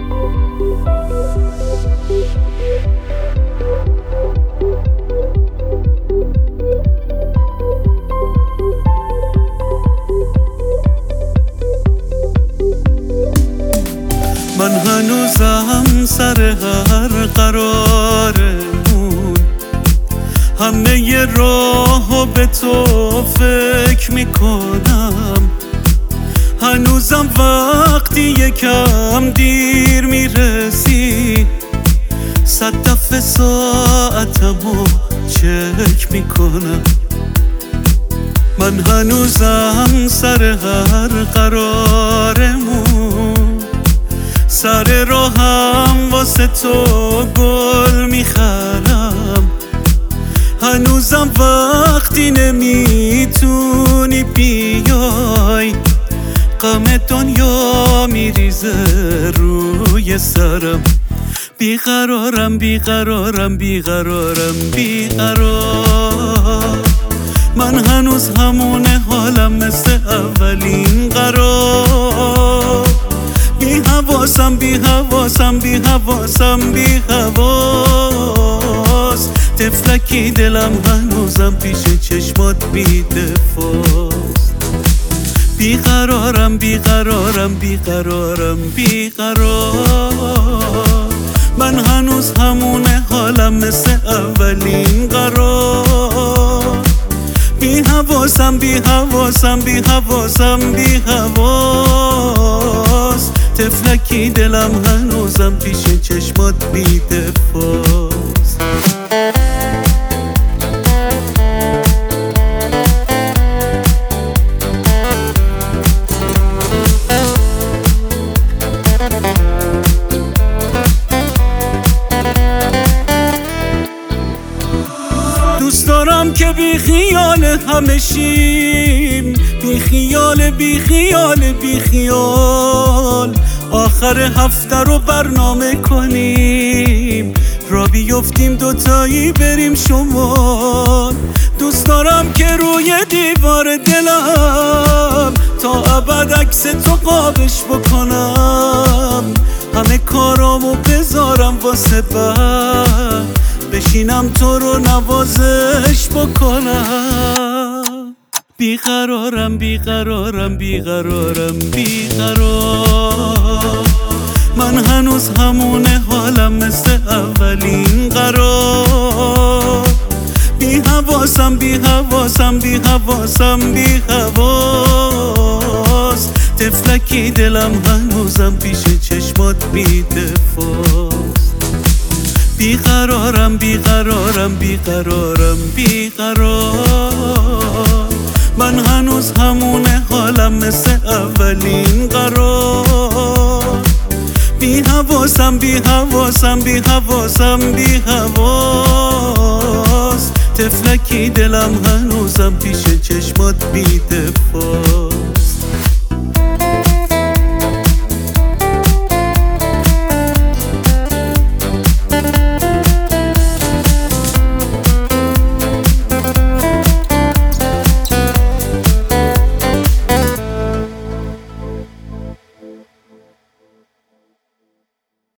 من هنوزم سر هر قرارمون همه راهو به تو فکر میکنم. هنوزم وقتی یکم دیر میرسی 100 دفعه ساعتمو چک میکنم. من هنوزم سر هر قرارمون سر راهم واسه تو گل میخرم. هنوزم وقتی نمیتونی بیای غم دنیا میریزه روی سرم. بیقرارم بیقرارم بیقرارم بیقرار. من هنوز همونه حالم مثل اولین قرار. بی حواسم بی حواسم بی حواسم بی حواس. تفلکی دلم هنوزم پیش چشمات بی دفاست. بیقرارم بیقرارم بیقرارم بیقرار. من هنوز همونه حالم مثل اولین قرار. بی حواسم بی حواسم بی حواسم بی حواس. تفلکی دلم هنوزم پیش چشمات بی دفاست. دوست دارم که بی خیال همه شیم، بی خیال بی خیال بی خیال. آخر هفته رو برنامه کنیم، را بیفتیم دوتایی بریم شمال. دوست دارم که روی دیوار دلم تا ابد عکس تو قابش بکنم. همه کارامو بذارم واسه بعد بشینم تو رو نوازش بکنم. بیقرارم بیقرارم بیقرارم بیقرار. من هنوز همونه حالم مثل اولین قرار. بی حواسم بی حواسم بی حواسم بی حواس. تفلکی دلم هنوزم پیش چشمات بی دفاست. بیقرارم بیقرارم بیقرارم بیقرار. من هنوز همونه حالم مثل اولین قرار. بی حواسم بی حواسم بی حواسم بی حواس. تفلکی دلم هنوزم پیش چشمات بی دفاع.